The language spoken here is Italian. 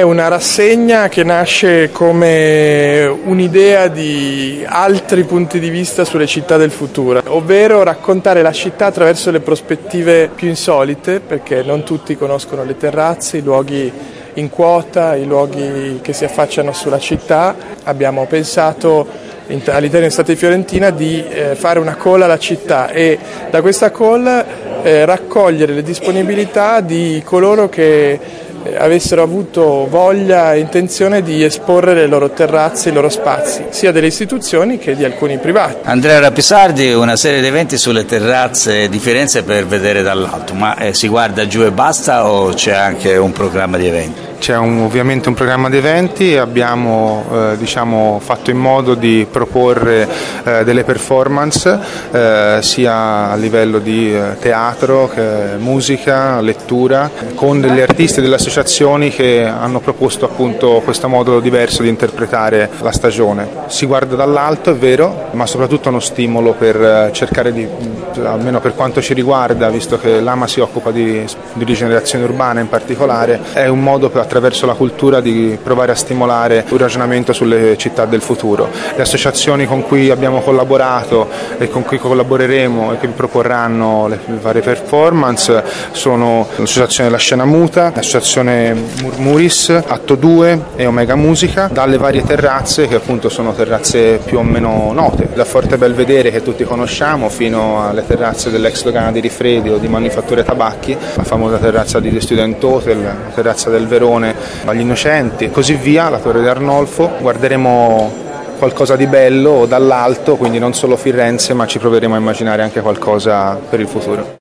una rassegna che nasce come un'idea di altri punti di vista sulle città del futuro, ovvero raccontare la città attraverso le prospettive più insolite, perché non tutti conoscono le terrazze, i luoghi in quota, i luoghi che si affacciano sulla città. Abbiamo pensato all'interno di State di Fiorentina di fare una call alla città e da questa call raccogliere le disponibilità di coloro che avessero avuto voglia e intenzione di esporre le loro terrazze, i loro spazi, sia delle istituzioni che di alcuni privati. Andrea Rapisardi, una serie di eventi sulle terrazze di Firenze per vedere dall'alto, ma si guarda giù e basta o c'è anche un programma di eventi? C'è ovviamente un programma di eventi, abbiamo fatto in modo di proporre delle performance sia a livello di teatro, musica, lettura, con degli artisti e delle associazioni che hanno proposto appunto questo modo diverso di interpretare la stagione. Si guarda dall'alto, è vero, ma soprattutto uno stimolo per cercare di, almeno per quanto ci riguarda, visto che l'AMA si occupa di rigenerazione urbana in particolare, è un modo attraverso la cultura di provare a stimolare un ragionamento sulle città del futuro. Le associazioni con cui abbiamo collaborato e con cui collaboreremo e che proporranno le varie performance sono l'Associazione La Scena Muta, l'Associazione Murmuris, Atto 2 e Omega Musica, dalle varie terrazze che appunto sono terrazze più o meno note, da Forte Belvedere che tutti conosciamo fino alle terrazze dell'ex dogana di Rifredi o di Manifatture Tabacchi, la famosa terrazza di The Student Hotel, la terrazza del Verone agli Innocenti e così via, la Torre di Arnolfo. Guarderemo qualcosa di bello dall'alto, quindi non solo Firenze, ma ci proveremo a immaginare anche qualcosa per il futuro.